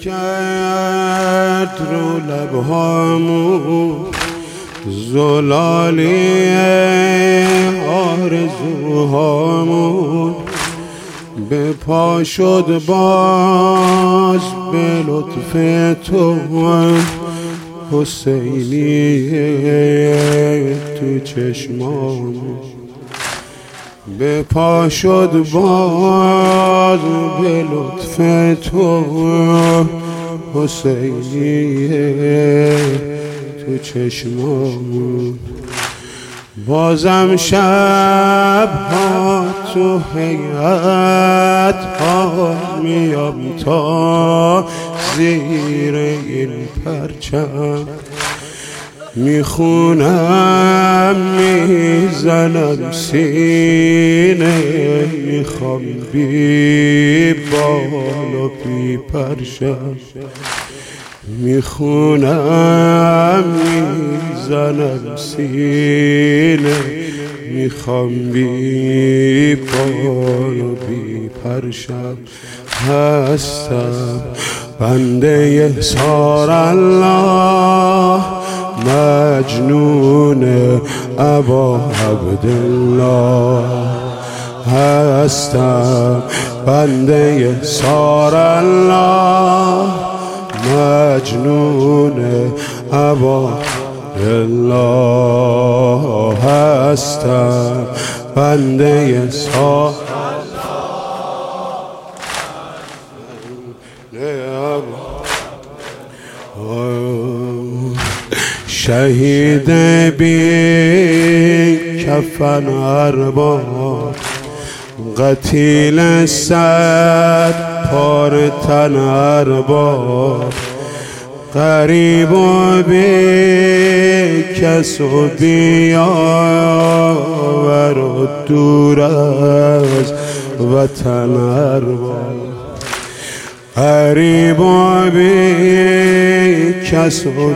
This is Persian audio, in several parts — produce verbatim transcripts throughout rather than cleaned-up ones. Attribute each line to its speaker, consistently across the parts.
Speaker 1: کرد رو لبهامون زلالی آرزوهامون، به پا شد باز به لطف تو حسینی تو چشمامون، به پا شد باز به لطف تو حسینی تو چشمامون. بازم شب ها تو هیئت ها میام تا زیر این پرچم، میخونم میزنم سینه، میخوام بی بال و بی پرچم، میخونم میزنم سینه، میخوام بی بال و بی پرچم. هستم بنده یسار الله، مجنون ابا عبدالله. هستم بنده یسار الله، مجنون ابا الله. هستم بنده یسار شهید بی کفن ارباب، قتیل صد پار تن ارباب، غریب و بی کس و بیاور و دور از وطن ارباب، غریب و بی کس و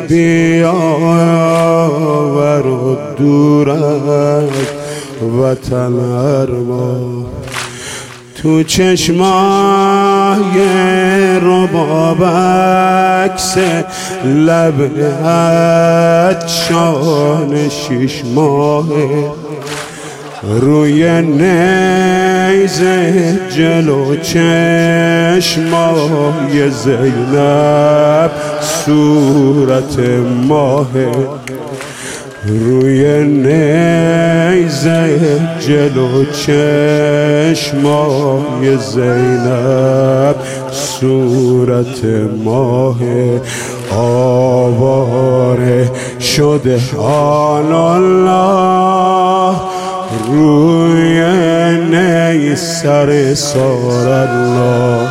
Speaker 1: بیاور و دور از وطن ارباب. تو چشمای رباب عکس لب عطشان شش ماهه، روی نیزه جلو چشمای زینب صورت ماهه، روی نیزه جلو چشمای زینب صورت ماهه. آواره شده آن الله، روی نی سر سار الله.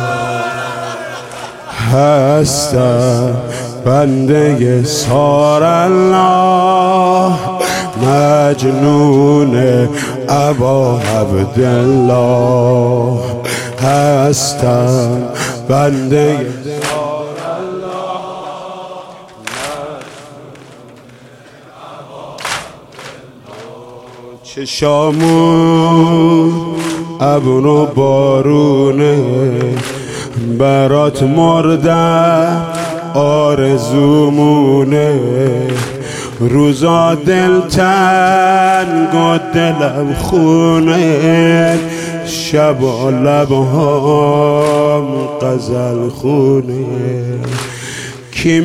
Speaker 1: هستم بنده یسار الله، مجنون ابا عبدالله. هستم بنده یسار الله، چشامون ابر و بارونه، برات مردم آرزومونه، روزا دل تنگ و دلم خونه، شبا لبهام غزل خونه. کی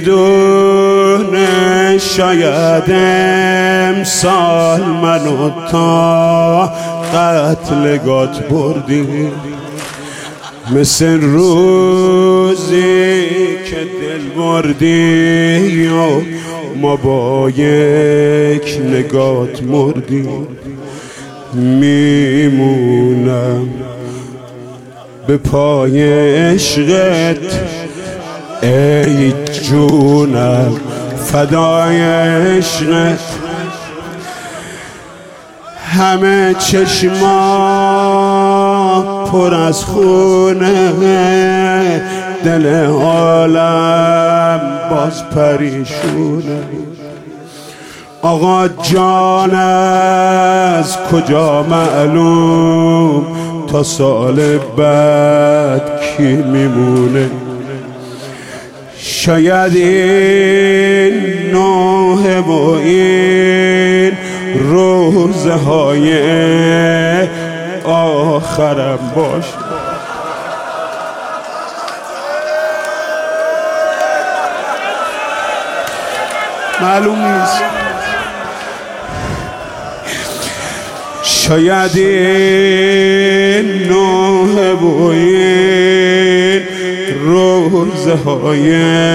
Speaker 1: میدونه شاید امسال منو تا قتلگات بردی، مثل روزی که دل بردی و ما با یک نگات مردیم. میمونم به پای عشقت ای جونم، فدای عشقت. همه چشما پر از خونه، دل عالم باز پریشونه. آقا جان از کجا معلوم، تا سال بعد کی میمونه؟ شاید این نوحه و این روزه های آخرم باشه. معلوم نیست. شاید این نوحه و این روزه های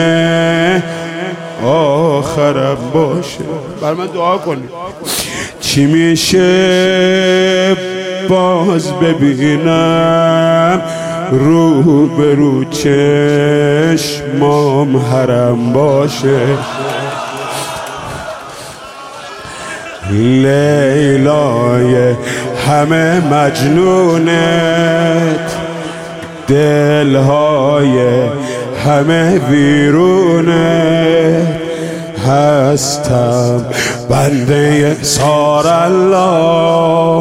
Speaker 1: آخرم باشه. بر من دعا کنید. چی میشه باز ببینم رو به رو چشمام حرم باشه. لیلای همه مجنونت، دلهای همه ویرونت، هستم بنده سار الله،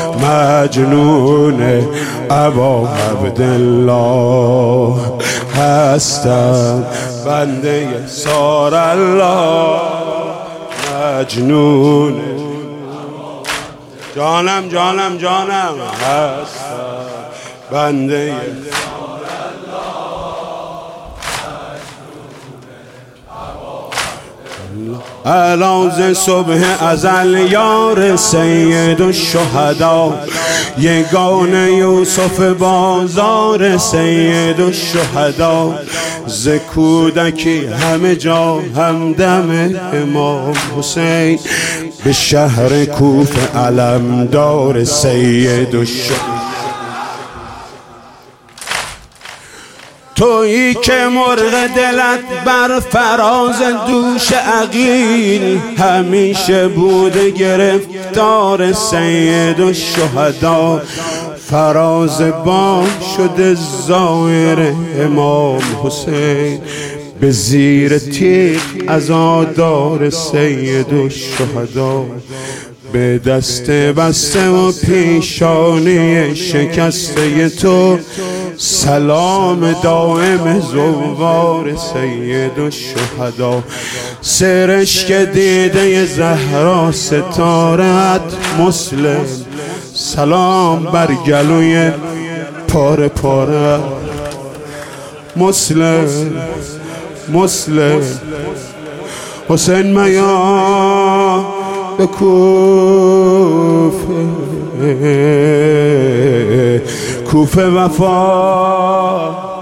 Speaker 1: مجنون ابا عبدالله، هستم بنده سار الله، مجنون جانم جانم جانم، هستم بنده علاوه صبح ازل یار سید الشهدا، یگان یوسف بازار سید الشهدا، ز کودکی همه جا همدم امام حسین، به شهر کوفه علمدار سید الشهدا. تویی که مرغ دلت بر فراز دوش عقیل، همیشه بوده گرفتار سید الشهدا، فراز بام شده زائر امام حسین، به زیر تیغ عزادار سید الشهدا، به دست بسته و پیشانی شکسته تو، سلام دائم زوار سید الشهدا. سرشک دیده زهرا ستارت مسلم، سلام بر گلوی پاره پاره مسلم مسلم. حسین میا به کوفه کوفه وفا